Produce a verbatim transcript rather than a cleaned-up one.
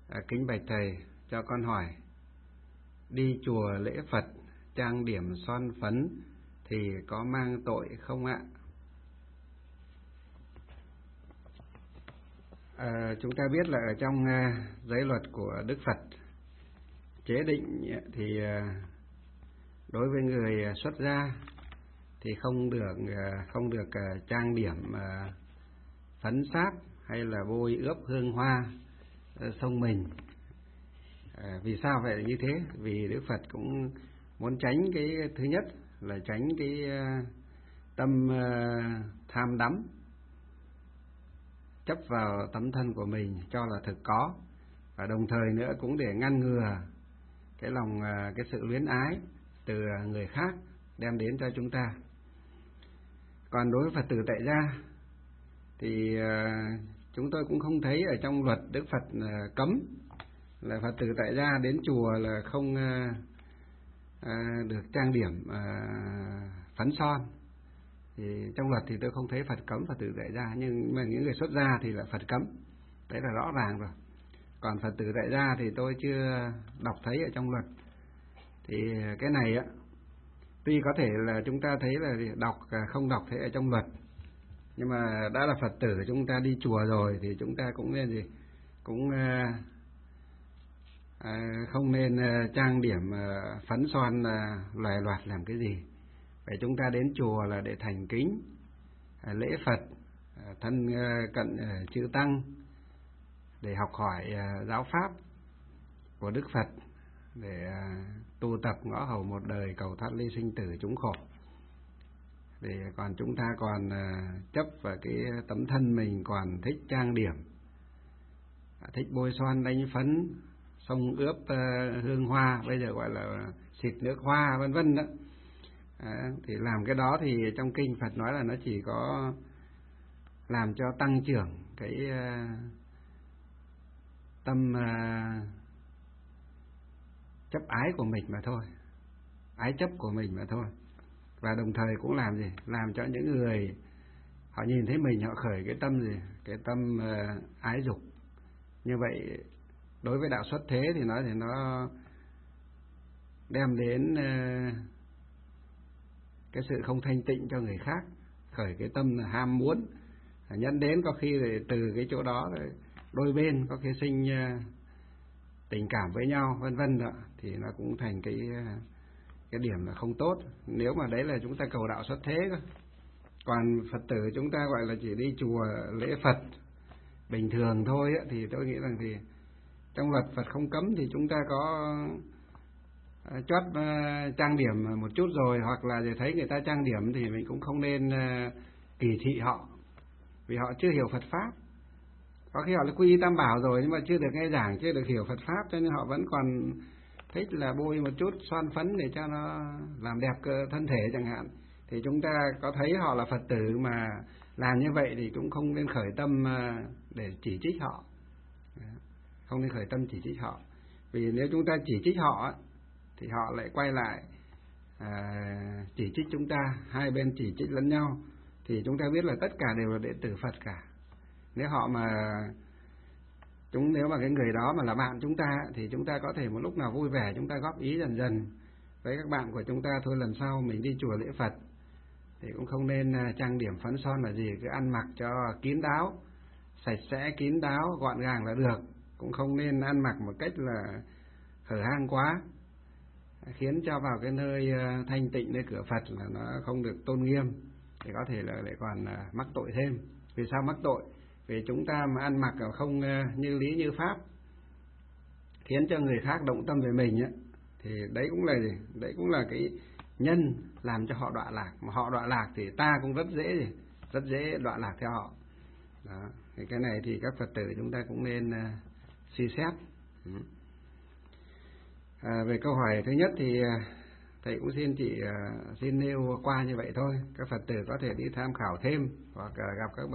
À, kính bạch thầy, cho con hỏi, đi chùa lễ Phật, trang điểm son phấn thì có mang tội không ạ? À, chúng ta biết là ở trong uh, giới luật của Đức Phật chế định thì uh, đối với người xuất gia thì không được uh, không được uh, trang điểm uh, phấn sáp hay là bôi ướp hương hoa uh, xông mình. À, vì sao vậy như thế? Vì Đức Phật cũng muốn tránh cái thứ nhất là tránh cái uh, tâm uh, tham đắm, chấp vào tấm thân của mình cho là thực có, và đồng thời nữa cũng để ngăn ngừa cái lòng uh, cái sự luyến ái từ người khác đem đến cho chúng ta. Còn đối với Phật tử tại gia thì uh, chúng tôi cũng không thấy ở trong luật Đức Phật uh, cấm là Phật tử tại gia đến chùa là không uh, uh, được trang điểm uh, phấn son. Thì trong luật thì tôi không thấy Phật cấm Phật tử tại gia, nhưng mà những người xuất gia thì là Phật cấm, đấy là rõ ràng rồi. Còn Phật tử tại gia thì tôi chưa đọc thấy ở trong luật. Thì cái này á, tuy có thể là chúng ta thấy là đọc không đọc thấy ở trong luật, nhưng mà đã là Phật tử chúng ta đi chùa rồi thì chúng ta cũng nên gì cũng uh, À, không nên uh, trang điểm uh, phấn son uh, loài loạt làm cái gì. Vậy chúng ta đến chùa là để thành kính, uh, lễ Phật, uh, thân uh, cận uh, chư Tăng, để học hỏi uh, giáo pháp của Đức Phật, để uh, tu tập ngõ hầu một đời cầu thoát ly sinh tử chúng khổ. Để còn chúng ta còn uh, chấp vào cái tấm thân mình, còn thích trang điểm, uh, thích bôi son đánh phấn, xông ướp uh, hương hoa, bây giờ gọi là xịt nước hoa vân vân đó. À, thì làm cái đó thì trong kinh Phật nói là nó chỉ có làm cho tăng trưởng cái uh, tâm uh, chấp ái của mình mà thôi, ái chấp của mình mà thôi. Và đồng thời cũng làm gì làm cho những người họ nhìn thấy mình họ khởi cái tâm gì cái tâm uh, ái dục. Như vậy đối với đạo xuất thế thì nói thì nó đem đến uh, cái sự không thanh tịnh cho người khác, khởi cái tâm là ham muốn, dẫn đến có khi thì từ cái chỗ đó đôi bên có khi sinh uh, tình cảm với nhau vân vân đó, thì nó cũng thành cái uh, cái điểm là không tốt. Nếu mà đấy là chúng ta cầu đạo xuất thế cơ. Còn Phật tử chúng ta gọi là chỉ đi chùa lễ Phật bình thường thôi ấy, thì tôi nghĩ rằng thì trong luật Phật không cấm thì chúng ta có uh, chót uh, trang điểm một chút rồi, hoặc là để thấy người ta trang điểm thì mình cũng không nên uh, kỳ thị họ, vì họ chưa hiểu Phật pháp. Có khi họ là quy y Tam Bảo rồi nhưng mà chưa được nghe giảng, chưa được hiểu Phật pháp, cho nên họ vẫn còn thích là bôi một chút son phấn để cho nó làm đẹp cơ thân thể chẳng hạn. Thì chúng ta có thấy họ là Phật tử mà làm như vậy thì cũng không nên khởi tâm uh, để chỉ trích họ, không nên khởi tâm chỉ trích họ. Vì nếu chúng ta chỉ trích họ thì họ lại quay lại à, chỉ trích chúng ta, hai bên chỉ trích lẫn nhau, thì chúng ta biết là tất cả đều là đệ tử Phật cả. Nếu họ mà chúng nếu mà cái người đó mà là bạn chúng ta thì chúng ta có thể một lúc nào vui vẻ chúng ta góp ý dần dần với các bạn của chúng ta, thôi lần sau mình đi chùa lễ Phật thì cũng không nên trang điểm phấn son là gì, cứ ăn mặc cho kín đáo, sạch sẽ kín đáo gọn gàng là được, cũng không nên ăn mặc một cách là hở hang quá, khiến cho vào cái nơi thanh tịnh, nơi cửa Phật là nó không được tôn nghiêm, thì có thể là lại còn mắc tội thêm. Vì sao mắc tội? Vì chúng ta mà ăn mặc không như lý như pháp, khiến cho người khác động tâm về mình ấy, thì đấy cũng là gì? Đấy cũng là cái nhân làm cho họ đọa lạc. Mà họ đọa lạc thì ta cũng rất dễ gì? Rất dễ đọa lạc theo họ. Đó. Thì cái này thì các Phật tử chúng ta cũng nên uh, suy xét. Ừ. À, về câu hỏi thứ nhất thì uh, thầy cũng xin chị uh, xin nêu qua như vậy thôi. Các Phật tử có thể đi tham khảo thêm hoặc uh, gặp các